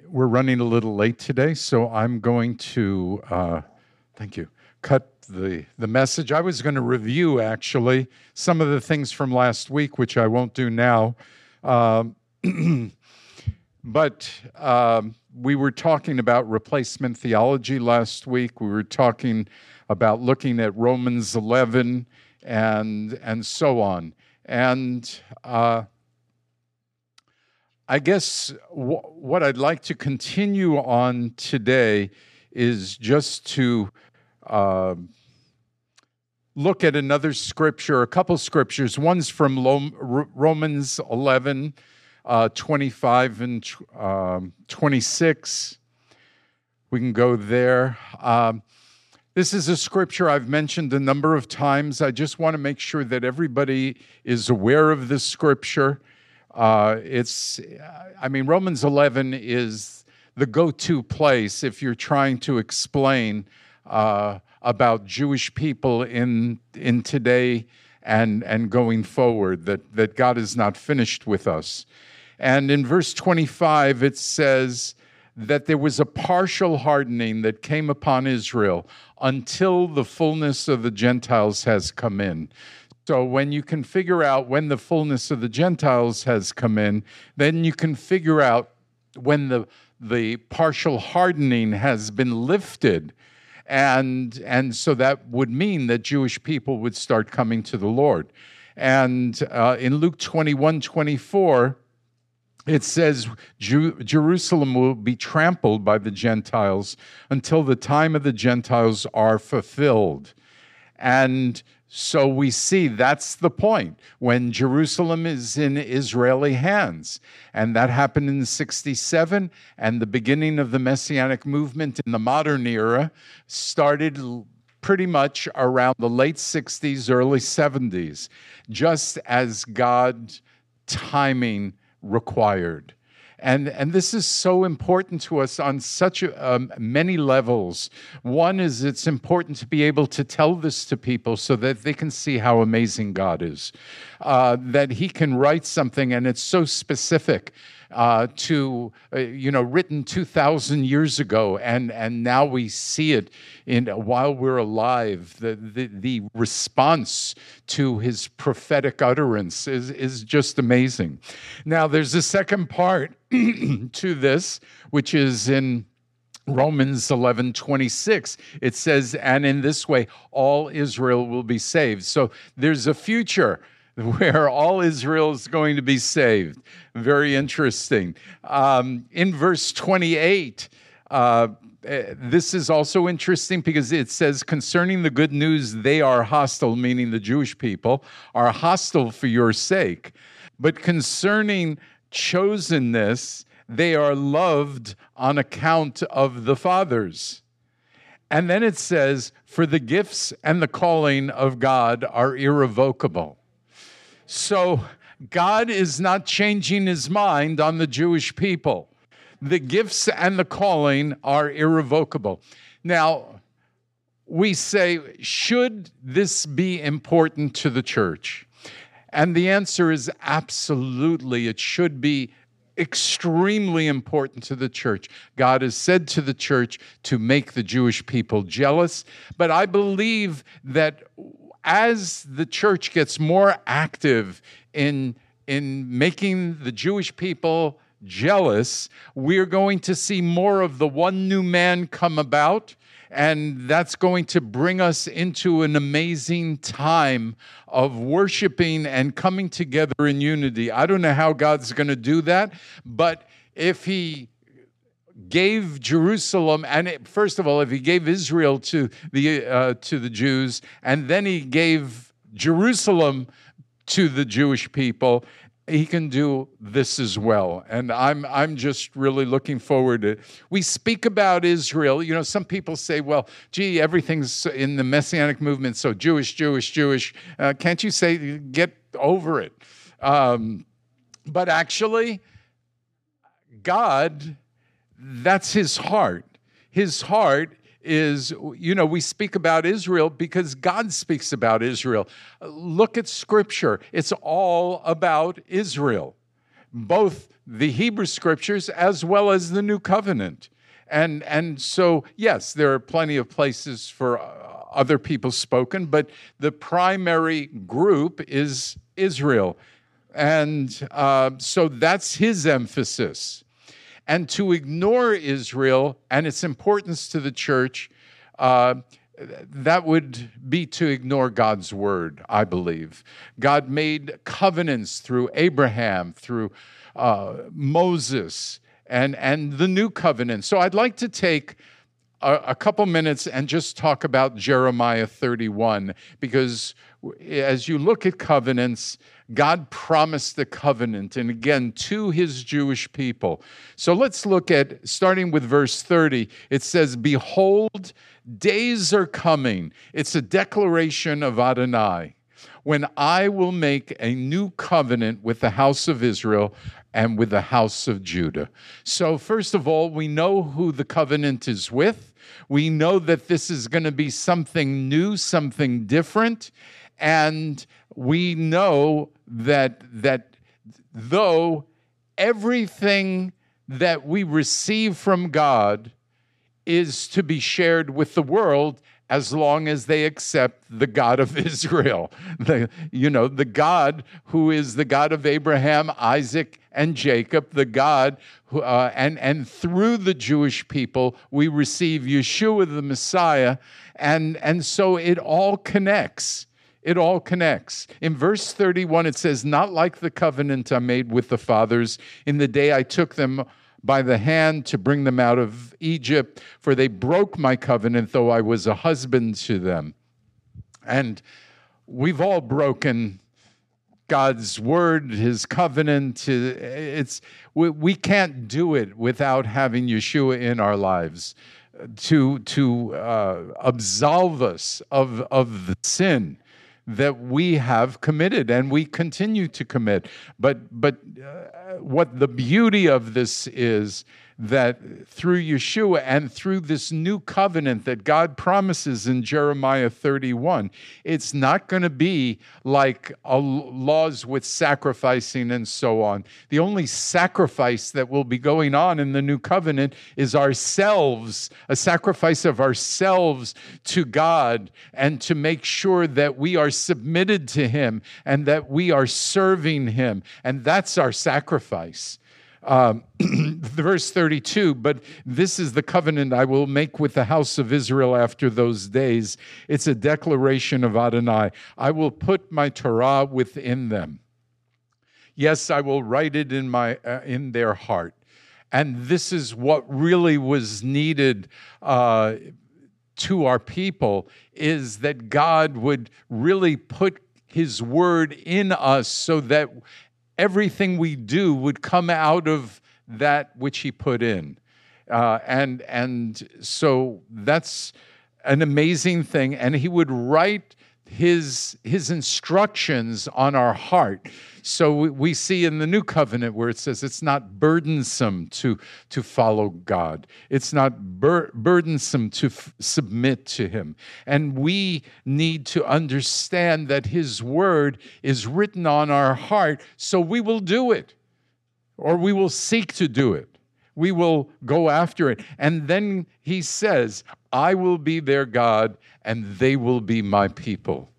we're running a little late today, so I'm going to, thank you, cut the message. I was going to review, actually, some of the things from last week, which I won't do now. But we were talking about replacement theology last week. We were talking about looking at Romans 11 and so on. And I guess what I'd like to continue on today is just to look at another scripture, a couple scriptures. One's from Romans 11, 25 and 26. We can go there. This is a scripture I've mentioned a number of times. I just want to make sure that everybody is aware of this scripture. Romans 11 is the go-to place if you're trying to explain about Jewish people in today and going forward, that God is not finished with us. And in verse 25, it says that there was a partial hardening that came upon Israel until the fullness of the Gentiles has come in. So when you can figure out when the fullness of the Gentiles has come in, then you can figure out when the partial hardening has been lifted. And so that would mean that Jewish people would start coming to the Lord. And in Luke 21:24, it says, Jerusalem will be trampled by the Gentiles until the time of the Gentiles are fulfilled. And so we see that's the point, when Jerusalem is in Israeli hands. And that happened in 67, and the beginning of the Messianic movement in the modern era started pretty much around the late 60s, early 70s, just as God's timing required. And this is so important to us on such many levels. One is it's important to be able to tell this to people so that they can see how amazing God is. That He can write something and it's so specific written 2,000 years ago, and now we see it while we're alive. The response to His prophetic utterance is just amazing. Now, there's a second part to this, which is in Romans 11:26. It says, and in this way, all Israel will be saved. So there's a future where all Israel is going to be saved. Very interesting. In verse 28, this is also interesting because it says, concerning the good news, they are hostile, meaning the Jewish people, are hostile for your sake. But concerning chosenness, they are loved on account of the fathers. And then it says, for the gifts and the calling of God are irrevocable. So God is not changing His mind on the Jewish people. The gifts and the calling are irrevocable. Now, we say, should this be important to the church? And the answer is absolutely. It should be extremely important to the church. God has said to the church to make the Jewish people jealous. But I believe that as the church gets more active in making the Jewish people jealous, we're going to see more of the one new man come about, and that's going to bring us into an amazing time of worshiping and coming together in unity. I don't know how God's going to do that, but if He gave Jerusalem, first of all, if He gave Israel to the Jews, and then He gave Jerusalem to the Jewish people, He can do this as well. And I'm just really looking forward to it. We speak about Israel. You know, some people say, well, gee, everything's in the Messianic movement, so Jewish. Can't you say, get over it? But actually, God, that's His heart. His heart is, we speak about Israel because God speaks about Israel. Look at Scripture. It's all about Israel. both the Hebrew Scriptures as well as the New Covenant. And so, yes, there are plenty of places for other people spoken, but the primary group is Israel. And so that's his emphasis. And to ignore Israel and its importance to the church, that would be to ignore God's word, I believe. God made covenants through Abraham, through Moses, and the new covenant. So I'd like to take a couple minutes and just talk about Jeremiah 31, because as you look at covenants, God promised the covenant, and again, to his Jewish people. So let's look at, starting with verse 30, it says, "Behold, days are coming." It's a declaration of Adonai, "when I will make a new covenant with the house of Israel and with the house of Judah." So first of all, we know who the covenant is with. We know that this is going to be something new, something different. And we know that though everything that we receive from God is to be shared with the world, as long as they accept the God of Israel, the God who is the God of Abraham, Isaac, and Jacob, the God who, and through the Jewish people, we receive Yeshua the Messiah, and so it all connects. It all connects. In verse 31, it says, "Not like the covenant I made with the fathers in the day I took them by the hand to bring them out of Egypt, for they broke my covenant, though I was a husband to them." And we've all broken God's word, his covenant. We can't do it without having Yeshua in our lives to absolve us of the sin that we have committed and we continue to commit. But what the beauty of this is that through Yeshua and through this new covenant that God promises in Jeremiah 31, it's not going to be like laws with sacrificing and so on. The only sacrifice that will be going on in the new covenant is ourselves, a sacrifice of ourselves to God, and to make sure that we are submitted to him and that we are serving him. And that's our sacrifice. Verse 32, "But this is the covenant I will make with the house of Israel after those days." It's a declaration of Adonai. "I will put my Torah within them. Yes, I will write it in their heart." And this is what really was needed to our people, is that God would really put his word in us so that everything we do would come out of that which he put in. And so that's an amazing thing. And he would write his instructions on our heart. So we see in the new covenant where it says it's not burdensome to follow God. It's not burdensome to submit to him. And we need to understand that his word is written on our heart, so we will do it, or we will seek to do it. We will go after it. And then he says, "I will be their God, and they will be my people."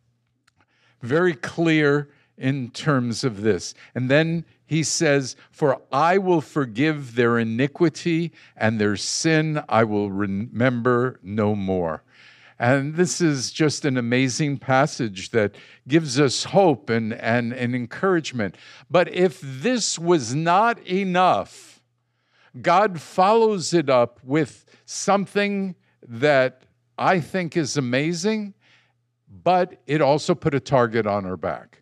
Very clear in terms of this. And then he says, "For I will forgive their iniquity, and their sin I will remember no more." And this is just an amazing passage that gives us hope and encouragement. But if this was not enough, God follows it up with something that I think is amazing, but it also put a target on our back.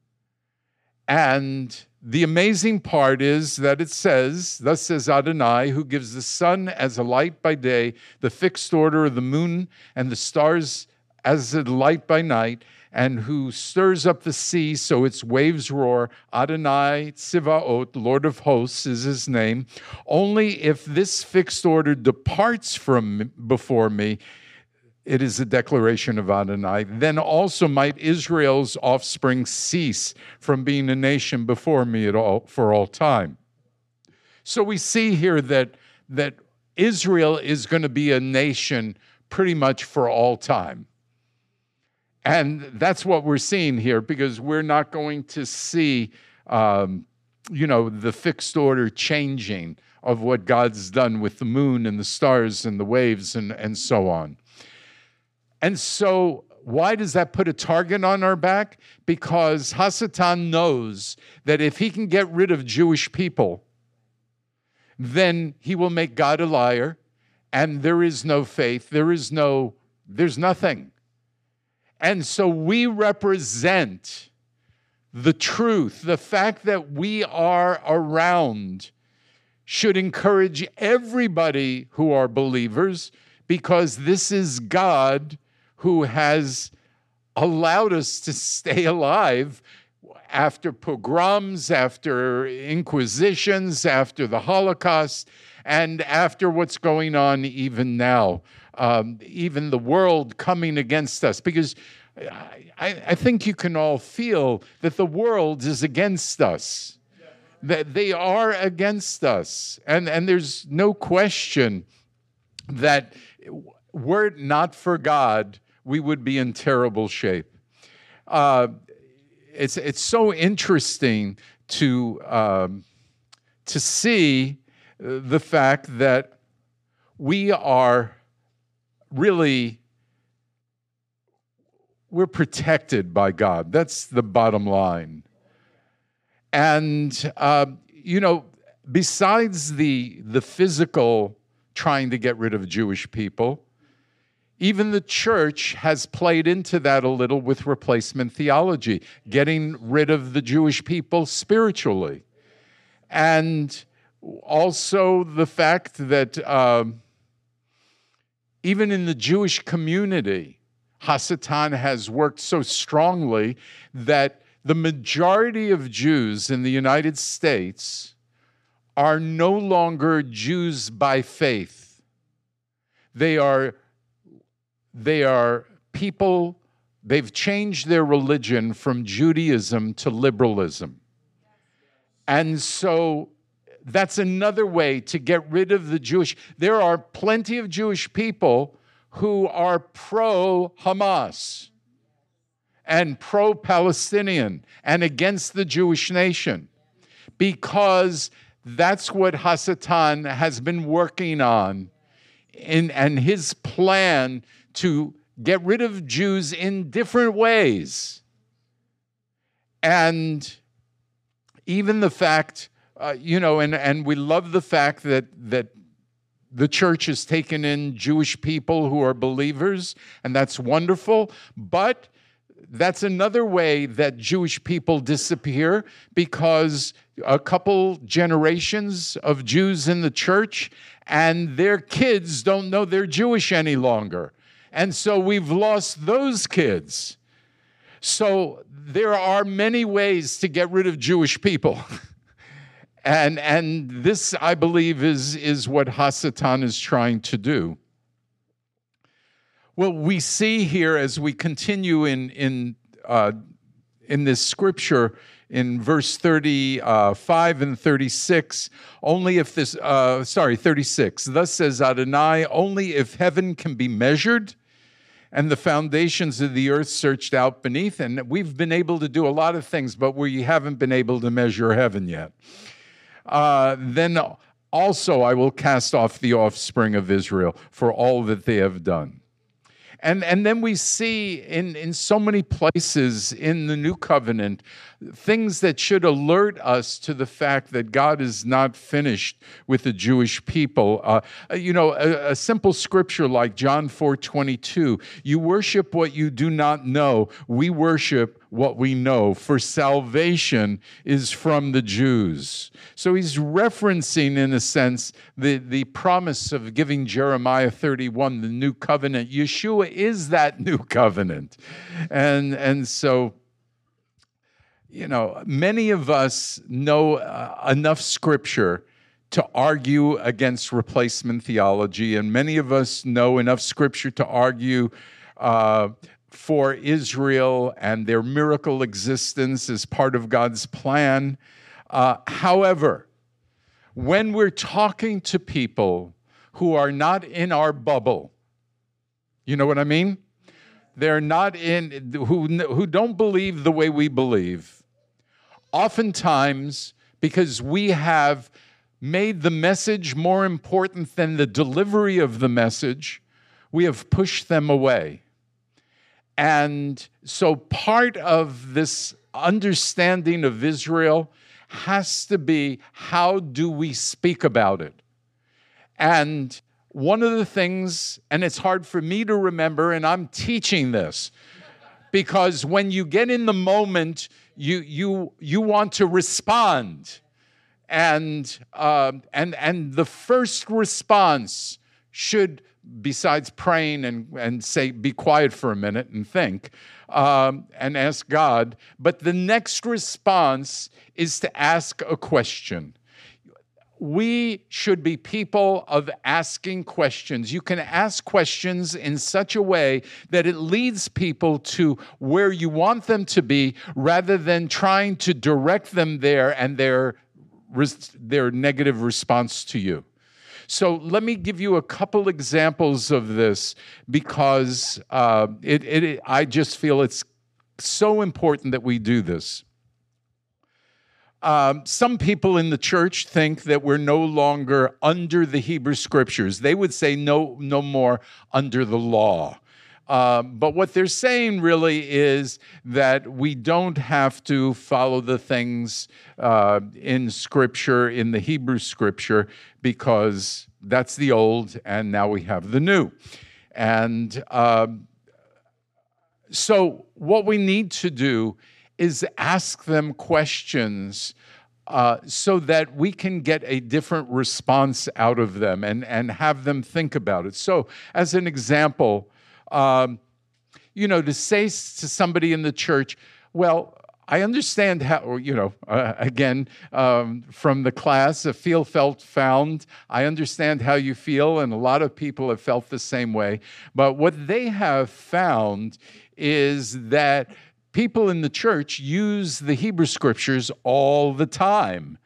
And the amazing part is that it says, "Thus says Adonai, who gives the sun as a light by day, the fixed order of the moon and the stars as a light by night, and who stirs up the sea so its waves roar. Adonai Tzivaot, Lord of hosts, is his name. Only if this fixed order departs from before me, it is a declaration of Adonai. Then also might Israel's offspring cease from being a nation before me for all time. So we see here that Israel is going to be a nation pretty much for all time. And that's what we're seeing here, because we're not going to see, the fixed order changing of what God's done with the moon and the stars and the waves and so on. And so why does that put a target on our back? Because Hasatan knows that if he can get rid of Jewish people, then he will make God a liar, and there is no faith, there's nothing. And so we represent the truth. The fact that we are around should encourage everybody who are believers, because this is God who has allowed us to stay alive after pogroms, after inquisitions, after the Holocaust, and after what's going on even now, even the world coming against us. Because I think you can all feel that the world is against us, that they are against us. And there's no question that were it not for God, we would be in terrible shape. It's so interesting to see the fact that we are really, we're protected by God. That's the bottom line. And besides the physical trying to get rid of Jewish people, even the church has played into that a little with replacement theology, getting rid of the Jewish people spiritually. And also the fact that even in the Jewish community, Hasatan has worked so strongly that the majority of Jews in the United States are no longer Jews by faith. They are people, they've changed their religion from Judaism to liberalism. And so that's another way to get rid of the Jewish. There are plenty of Jewish people who are pro-Hamas and pro-Palestinian and against the Jewish nation, because that's what Hasatan has been working on, and his plan to get rid of Jews in different ways. And even the fact, and we love the fact that the church has taken in Jewish people who are believers, and that's wonderful. But that's another way that Jewish people disappear, because a couple generations of Jews in the church and their kids don't know they're Jewish any longer. And so we've lost those kids. So there are many ways to get rid of Jewish people. And this, I believe, is what Hasatan is trying to do. Well, we see here as we continue in this scripture in verse 35 and 36, 36. Thus says Adonai, only if heaven can be measured and the foundations of the earth searched out beneath. And we've been able to do a lot of things, but we haven't been able to measure heaven yet. Then also I will cast off the offspring of Israel for all that they have done. And then we see in so many places in the New Covenant things that should alert us to the fact that God is not finished with the Jewish people. A simple scripture like John 4:22, you worship what you do not know. We worship what we know, for salvation is from the Jews. So he's referencing, in a sense, the promise of giving Jeremiah 31, the new covenant. Yeshua is that new covenant. And so, many of us know enough scripture to argue against replacement theology, and many of us know enough scripture to argue for Israel and their miracle existence as part of God's plan. However, when we're talking to people who are not in our bubble, you know what I mean? They're not in, who don't believe the way we believe. Oftentimes, because we have made the message more important than the delivery of the message, we have pushed them away. And so part of this understanding of Israel has to be, how do we speak about it? And one of the things, and it's hard for me to remember, and I'm teaching this, because when you get in the moment, you want to respond. And the first response should, besides praying and say, be quiet for a minute and think, and ask God, but the next response is to ask a question. We should be people of asking questions. You can ask questions in such a way that it leads people to where you want them to be, rather than trying to direct them there and their negative response to you. So let me give you a couple examples of this, because I just feel it's so important that we do this. Some people in the church think that we're no longer under the Hebrew Scriptures. They would say no more under the law. But what they're saying really is that we don't have to follow the things in Scripture, in the Hebrew Scripture, because that's the old and now we have the new. And so what we need to do is ask them questions so that we can get a different response out of them and have them think about it. So as an example, to say to somebody in the church, well, I understand how, again, from the class, a feel, felt, found, I understand how you feel, and a lot of people have felt the same way. But what they have found is that people in the church use the Hebrew Scriptures all the time.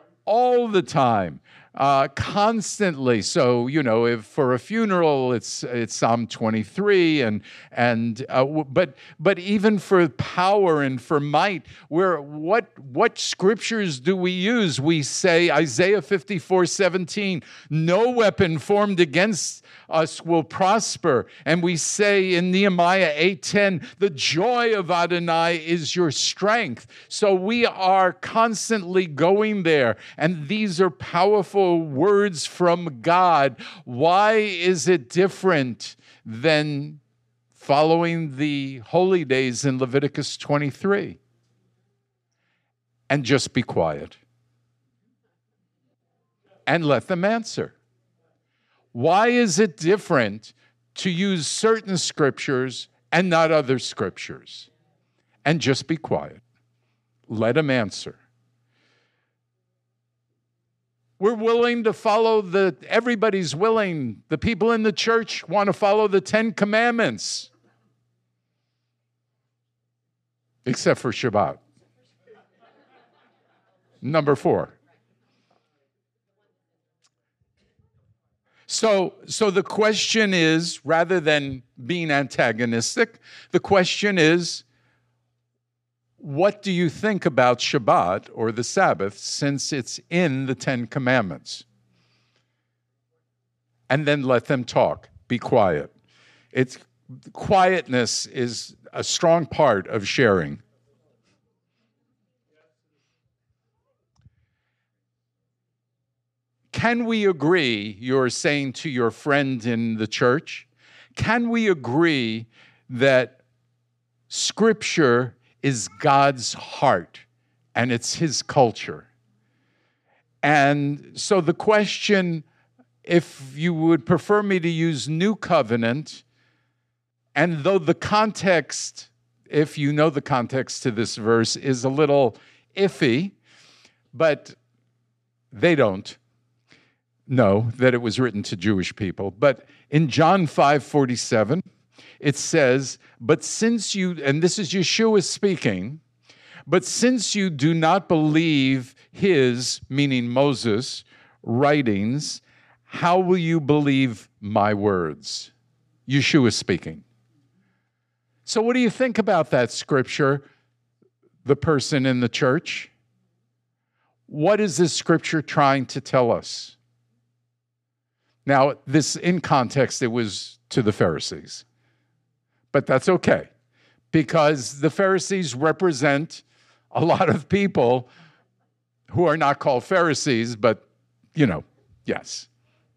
Constantly. So, if for a funeral, it's Psalm 23, but even for power and for might, what scriptures do we use? We say Isaiah 54:17, no weapon formed against us will prosper. And we say in Nehemiah 8:10, the joy of Adonai is your strength. So we are constantly going there. And these are powerful words from God. Why is it different than following the holy days in Leviticus 23? And just be quiet. And let them answer. Why is it different to use certain scriptures and not other scriptures? And just be quiet. Let them answer. We're willing to follow everybody's willing. The people in the church want to follow the 10 Commandments. Except for Shabbat. Number 4. So the question is, rather than being antagonistic, the question is, what do you think about Shabbat or the Sabbath, since it's in the 10 Commandments? And then let them talk. Be quiet. Quietness is a strong part of sharing. Can we agree, you're saying to your friend in the church, can we agree that Scripture is God's heart and it's His culture? And so the question, if you would prefer me to use New Covenant, and though the context, if you know the context to this verse, is a little iffy, but they don't. know that it was written to Jewish people. But in John 5:47, it says, but since you, and this is Yeshua speaking, but since you do not believe his, meaning Moses, writings, how will you believe my words? Yeshua speaking. So what do you think about that scripture, the person in the church? What is this scripture trying to tell us? Now, this, in context, it was to the Pharisees. But that's okay, because the Pharisees represent a lot of people who are not called Pharisees, but, yes.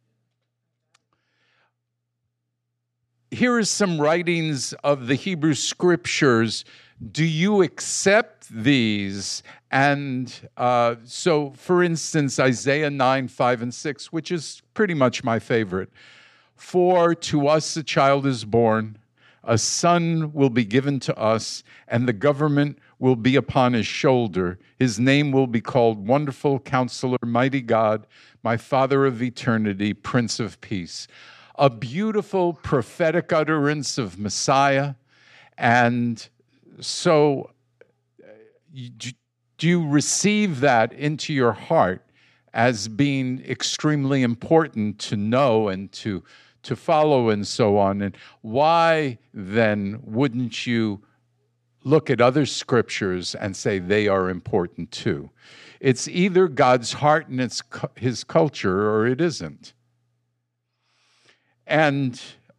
Here is some writings of the Hebrew Scriptures. Do you accept these? And so, for instance, Isaiah 9, 5, and 6, which is pretty much my favorite. For to us a child is born, a son will be given to us, and the government will be upon his shoulder. His name will be called Wonderful Counselor, Mighty God, my Father of Eternity, Prince of Peace. A beautiful prophetic utterance of Messiah. And so, do you receive that into your heart as being extremely important to know and to follow and so on? And why then wouldn't you look at other scriptures and say they are important too? It's either God's heart and it's his culture, or it isn't. And,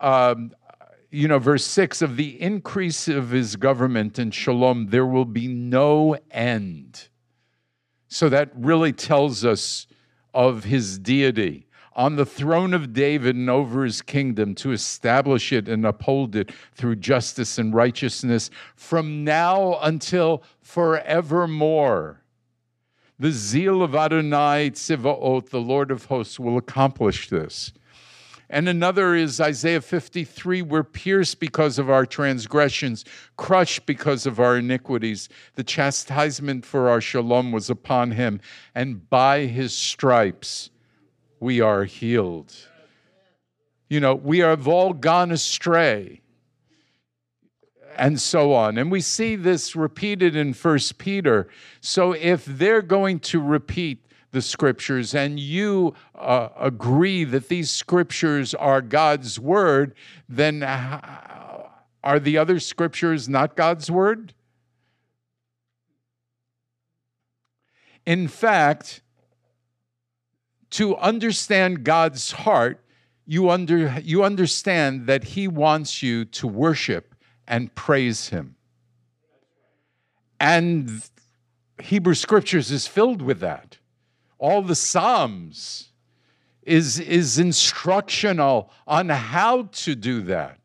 verse 6, of the increase of his government and shalom, there will be no end. So that really tells us of his deity. On the throne of David and over his kingdom, to establish it and uphold it through justice and righteousness from now until forevermore. The zeal of Adonai Tzivaot, the Lord of hosts, will accomplish this. And another is Isaiah 53, we're pierced because of our transgressions, crushed because of our iniquities. The chastisement for our shalom was upon him, and by his stripes we are healed. We have all gone astray, and so on. And we see this repeated in 1 Peter. So if they're going to repeat the scriptures, and you agree that these scriptures are God's word, then are the other scriptures not God's word? In fact, to understand God's heart, you understand that he wants you to worship and praise him. And Hebrew Scriptures is filled with that. All the Psalms is instructional on how to do that.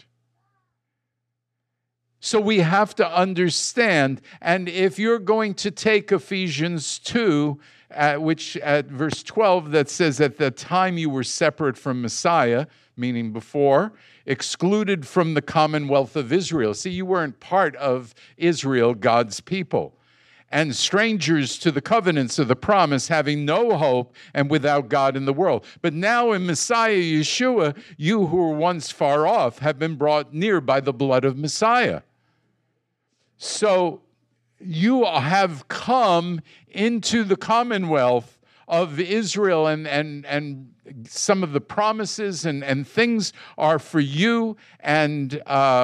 So we have to understand, and if you're going to take Ephesians 2, which at verse 12, that says, at the time you were separate from Messiah, meaning before, excluded from the commonwealth of Israel. See, you weren't part of Israel, God's people. And strangers to the covenants of the promise, having no hope and without God in the world. But now in Messiah Yeshua, you who were once far off have been brought near by the blood of Messiah. So you have come into the commonwealth of Israel, and some of the promises and things are for you. And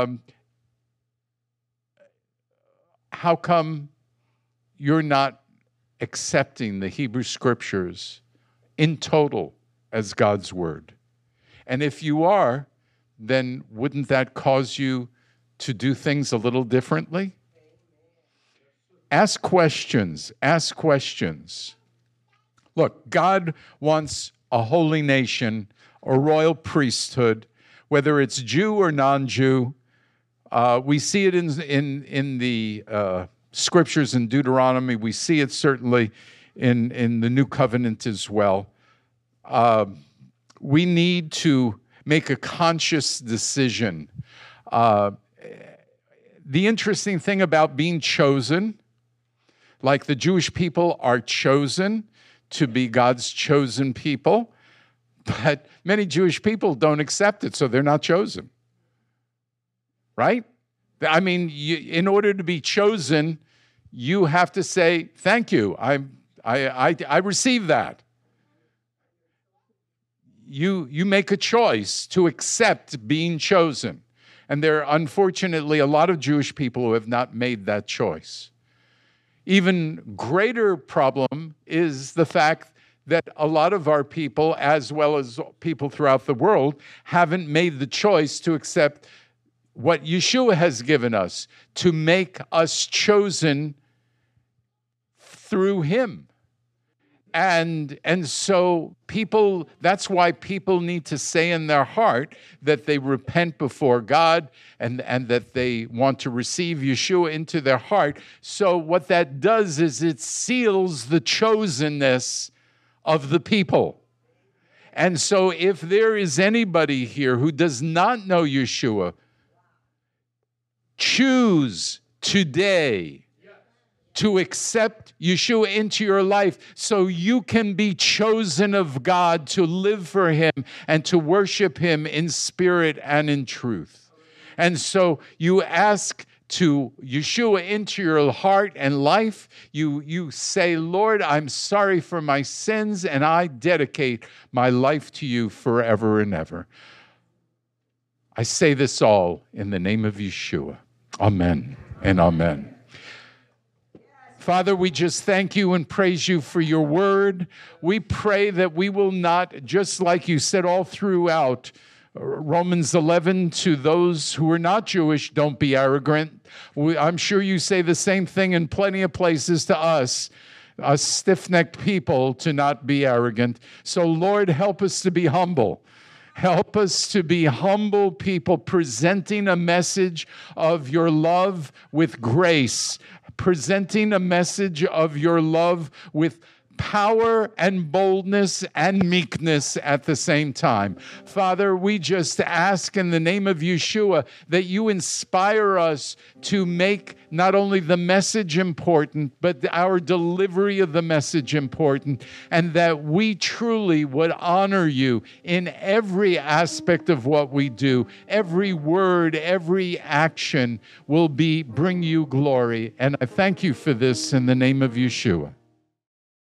how come you're not accepting the Hebrew Scriptures in total as God's word? And if you are, then wouldn't that cause you to do things a little differently? Ask questions. Ask questions. Look, God wants a holy nation, a royal priesthood, whether it's Jew or non-Jew. We see it in the Scriptures in Deuteronomy. We see it certainly in the New Covenant as well. We need to make a conscious decision. The interesting thing about being chosen, like the Jewish people are chosen to be God's chosen people, But many Jewish people don't accept it, so they're not chosen. Right? I mean, in order to be chosen, you have to say, thank you, I receive that. You make a choice to accept being chosen. And there are, unfortunately, a lot of Jewish people who have not made that choice. Even greater problem is the fact that a lot of our people, as well as people throughout the world, haven't made the choice to accept what Yeshua has given us, to make us chosen through him. And so people, that's why people need to say in their heart that they repent before God and that they want to receive Yeshua into their heart. So what that does is it seals the chosenness of the people. And so if there is anybody here who does not know Yeshua, choose today to accept Yeshua into your life so you can be chosen of God to live for him and to worship him in spirit and in truth. And so you ask to Yeshua into your heart and life. You say, Lord, I'm sorry for my sins, and I dedicate my life to you forever and ever. I say this all in the name of Yeshua. Amen and amen. Father, we just thank you and praise you for your word. We pray that we will not, just like you said all throughout Romans 11, to those who are not Jewish, don't be arrogant. I'm sure you say the same thing in plenty of places to us stiff-necked people, to not be arrogant. So, Lord, help us to be humble. Help us to be humble people, presenting a message of your love with grace, presenting a message of your love with power and boldness and meekness at the same time. Father, we just ask in the name of Yeshua that you inspire us to make not only the message important, but our delivery of the message important, and that we truly would honor you in every aspect of what we do. Every word, every action will bring you glory. And I thank you for this in the name of Yeshua.